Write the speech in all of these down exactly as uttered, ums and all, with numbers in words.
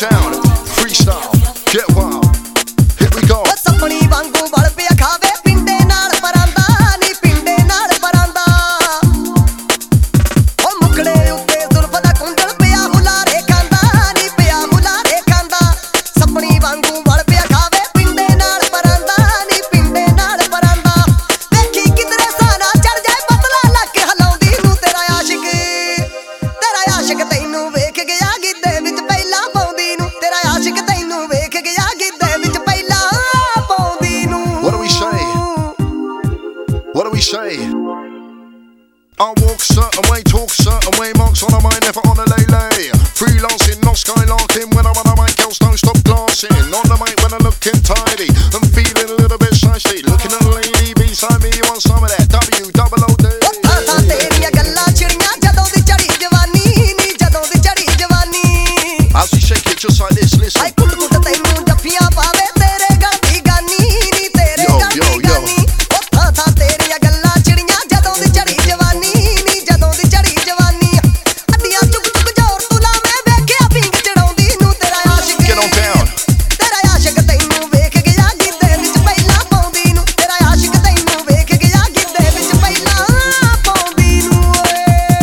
down, freestyle, get wild. Here we go. ਸਪਣੀ ਵਾਂਗੂ ਵਲ ਪਿਆ ਖਾਵੇ ਪਿੰਡੇ ਨਾਲ ਪਰਾਂਦਾ ਨੀ ਪਿੰਡੇ ਨਾਲ ਪਰਾਂਦਾ ਉਹ ਮੁਕੜੇ ਉੱਤੇ ਜ਼ੁਲਫ ਦਾ ਕੁੰਡਲ ਪਿਆ ਹੁਲਾਰੇ ਖਾਂਦਾ ਨੀ ਪਿਆ ਹੁਲਾਰੇ ਖਾਂਦਾ ਸਪਣੀ ਵਾਂਗੂ ਵਲ ਪਿਆ ਖਾਵੇ ਪਿੰਡੇ ਨਾਲ ਪਰਾਂਦਾ ਨੀ ਪਿੰਡੇ ਨਾਲ ਪਰਾਂਦਾ ਵੇਖੀ ਕਿਧਰੇ ਸਾਨਾ ਚੜ ਜਾਏ ਪਤਲਾ ਲਾ ਕੇ ਹਲਾਉਂਦੀ ਨੂੰ ਤੇਰਾ ਆਸ਼ਿਕ ਤੇਰਾ ਆਸ਼ਿਕ ਤੈਨੂੰ ਵੇਖ ਗਿਆ ਗਿੱਧੇ ਵਿੱਚ ਪਹਿਲਾਂ ਪਾਉਂਦੀ ਨੂੰ ਤੇਰਾ ਆਸ਼ਿਕ ਤੈਨੂੰ ਵੇਖ ਗਿਆ ਗਿੱਧੇ ਵਿੱਚ ਪਹਿਲਾਂ ਪਾਉਂਦੀ ਨੂੰ What do we say? What do we say? I walk certain way, talk certain way, marks on the mind, never on a lay lay. Freelancing, not skylarking, when I'm on the mic, girls don't stop glancing. On the mic when I'm looking tidy, I'm feeling a little bit shishy. Looking at the lady beside me, you want some of that W double O D. ਥਾਂ ਤੇਰੀਆਂ ਗੱਲਾਂ ਚਿੜੀਆਂ ਜਦੋਂ ਦੀ ਚੜੀ ਜਵਾਨੀ ਨੀ ਜਦੋਂ ਦੀ ਚੜੀ ਜਵਾਨੀ As we shake it just like this, listen. ਆਈ ਕੁੱਟ ਕੁੱਟ ਤੈਨੂੰ ਜੱਫੀਆਂ ਪਾਵੇ ਤੇਰੇ ਗਲ ਦੀ ਗਾਨੀ ਨੀ ਤੇਰੇ Yo, ਗਲ yo, ਦੀ yo. ਗਾਨੀ ਉਹ ਥਾਂ ਥਾਂ ਤੇਰੀਆਂ ਗੱਲਾਂ ਚਿੜੀਆਂ ਜਦੋਂ ਦੀ ਚੜੀ ਜਵਾਨੀ ਨੀ ਜਦੋਂ ਦੀ ਚੜੀ ਜਵਾਨੀ ਅੱਡੀਆਂ ਚੁੱਕ ਚੁੱਕ ਜ਼ੋਰ ਤੂੰ ਲਾਵੇਂ ਵੇਖਿਆ ਪਿੰਗ ਚੜਾਉਂਦੀ ਨੂੰ ਤੇਰਾ ਆਸ਼ਿਕ Get on down. ਤੇਰਾ ਆਸ਼ਿਕ ਤੈਨੂੰ ਵੇਖ ਗਿਆ ਗਿੱਧੇ ਵਿੱਚ ਪਹਿਲਾਂ ਪਾਉਂਦੀ ਨੂੰ ਤੇਰਾ ਆਸ਼ਿਕ ਤੈਨੂੰ ਵੇਖ ਗਿਆ ਗਿੱਧੇ ਵਿੱਚ ਪਹਿਲਾਂ ਪਾਉਂਦੀ ਨੂੰ ਓਏ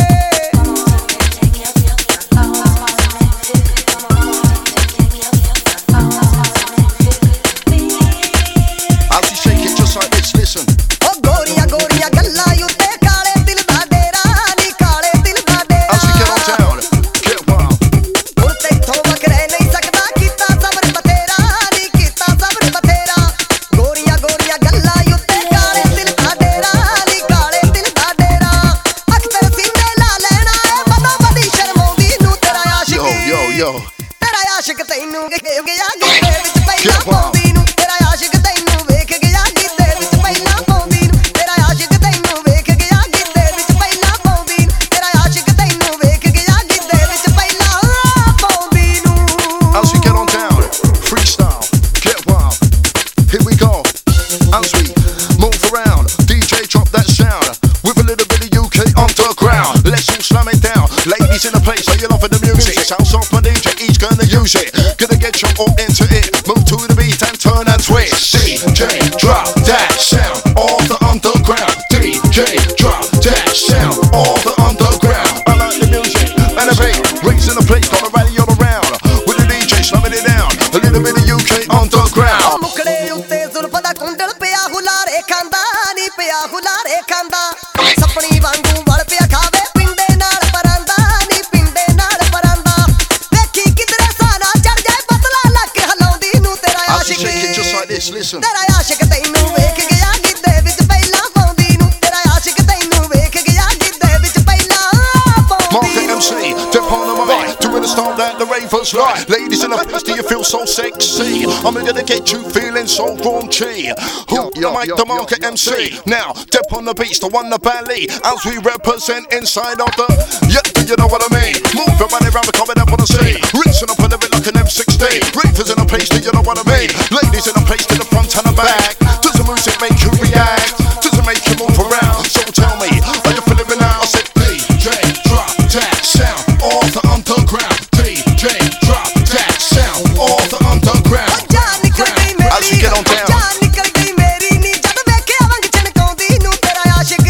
As we shake it just like this, listen. ਉਹ ਗੋਰੀਆਂ ਗੋਰੀਆਂ ਗੱਲਾਂ ਉੱਤੇ ਕਾਲੇ ਦਿਲ ਦਾ ਡੇਰਾ ਨੀ ਕਾਲੇ ਦਿਲ ਦਾ As we get on Dera down, get wild. ਹੁਣ ਤੈਥੋਂ ਵਖਰੇ ਨਹੀਂ ਸਕਦਾ ਕੀਤਾ ਸਬਰ ਬਥੇਰਾ ਨੀ ਕੀਤਾ ਸਬਰ ਬਥੇਰਾ ਗੋਰੀਆਂ ਗੋਰੀਆਂ ਗੱਲਾਂ ਉੱਤੇ ਕਾਲੇ ਦਿਲ ਦਾ ਡੇਰਾ ਨੀ ਕਾਲੇ ਦਿਲ ਦਾ ਡੇਰਾ ਅਖਤਰ ਸੀਨੇ ਲਾ ਲੈਣਾ ਏ ਬਦੋ ਬਦੀ ਸ਼ਰਮਾਉਂਦੀ ਨੂੰ ਤੇਰਾ ਆਸ਼ਿਕ Yo, yo, yo. ਤੇਰਾ ਆਸ਼ਿਕ ਤੈਨੂੰ ਵੇਖ ਗਿਆ ਗਿੱਧੇ ਵਿੱਚ ਪਹਿਲਾਂ ਪਾਉਂਦੀ ਨੂੰ ਤੇਰਾ ਆਸ਼ਿਕ ਤੈਨੂੰ ਵੇਖ ਗਿਆ ਗਿੱਧੇ ਵਿੱਚ ਪਹਿਲਾਂ ਪਾਉਂਦੀ ਨੂੰ ਤੇਰਾ ਆਸ਼ਿਕ ਤੈਨੂੰ ਵੇਖ ਗਿਆ ਗਿੱਧੇ ਵਿੱਚ ਪਹਿਲਾਂ ਪਾਉਂਦੀ ਨੂੰ ਤੇਰਾ ਆਸ਼ਿਕ ਤੈਨੂੰ ਵੇਖ ਗਿਆ ਗਿੱਧੇ ਵਿੱਚ ਪਹਿਲਾਂ ਪਾਉਂਦੀ ਨੂੰ As we get on down, freestyle, get wild. Here we go. As we move around, D J drop that sound with a little bit of U K underground. Let's all slam it down. Ladies in the place, are you loving the music? Sounds off my D J, he's gonna use it. Gonna get you all into it. Move to the beat and turn and twist. D J drop that sound off the underground. D J drop that sound off the underground. I like the music and the beat. Raising the place, got a rally all around. With the D J slamming it down. A little bit of U K underground. ਮੁਕੜੇ ਉੱਤੇ ਜ਼ੁਲਫ ਦਾ ਕੁੰਡਲ ਪਿਆ ਹੁਲਾਰੇ ਖਾਂਦਾ ਨੀ ਪਿਆ ਹੁਲਾਰੇ ਖਾਂਦਾ ਸਪਣੀ ਵਾਂਗੂ ਵਲ ਪਿਆ ਖਾਵੇ ਪਿੰਡੇ ਨਾਲ ਪਰਾਂਦਾ ਨੀ ਪਿੰਡੇ ਨਾਲ ਪਰਾਂਦਾ ਵੇਖੀ ਕਿਧਰੇ ਸਾਨਾ ਚੜ ਜਾਏ ਪਤਲਾ ਲਾ ਕੇ ਹਲਾਉਂਦੀ ਨੂੰ ਤੇਰਾ As we Ashiq shake it just like this, listen. ਤੇਰਾ ਆਸ਼ਿਕ ਤੈਨੂੰ ਵੇਖ ਗਿਆ ਗਿੱਧੇ ਵਿੱਚ ਪਹਿਲਾਂ ਪਾਉਂਦੀ ਨੂੰ ਤੇਰਾ ਆਸ਼ਿਕ ਤੈਨੂੰ ਵੇਖ ਗਿਆ ਗਿੱਧੇ ਵਿੱਚ ਪਹਿਲਾਂ ਪਾਉਂਦੀ Market M C, dip on the mic, doing the style that the ravers like. Ladies in the place, do you feel so sexy? I'm gonna get you feeling so raunchy. Who the mic, the Market M C. Now, dip on the beats, the one the ballet. As we represent inside of the, yeah, do you know what I mean? Move your money around, we're coming up on the scene. Rinsing up on the bit like an M sixteen. Ravers in the place, do you know what I mean? Ladies in the place, to the front and the back. Does the music make you react? Does it make you move around? So tell me, are you feeling it now? I said, D J, drop that sound off the underground. D J, drop that sound off the underground. ਜਾਨ ਨਿਕਲ ਗਈ As we ਮੇਰੀ get on down. ਜਾਨ ਨਿਕਲ ਗਈ ਮੇਰੀ ਨੀ ਜਦ ਵੇਖਿਆ ਵੰਗ ਚਣਕਾਉਂਦੀ ਨੂੰ ਤੇਰਾ ਆਸ਼ਿਕ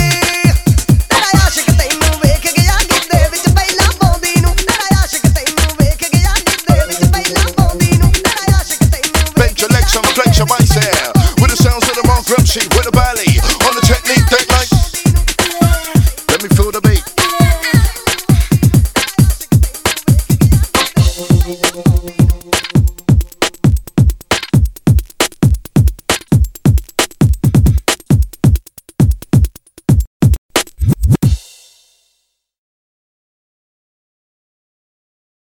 ਤੇਰਾ ਆਸ਼ਿਕ ਤੈਨੂੰ ਵੇਖ ਗਿਆ ਗਿੱਧੇ ਵਿੱਚ ਪਹਿਲਾਂ ਪਾਉਂਦੀ ਨੂੰ ਤੇਰਾ ਆਸ਼ਿਕ ਤੈਨੂੰ ਵੇਖ ਗਿਆ ਗਿੱਧੇ ਵਿੱਚ ਪਹਿਲਾਂ ਪਾਉਂਦੀ ਨੂੰ ਤੇਰਾ ਆਸ਼ਿਕ ਤੈਨੂੰ Bend your legs and flex your bicep. With the sounds of the Mark M C, with the ballet. On the technique, that like. Let me feel the beat.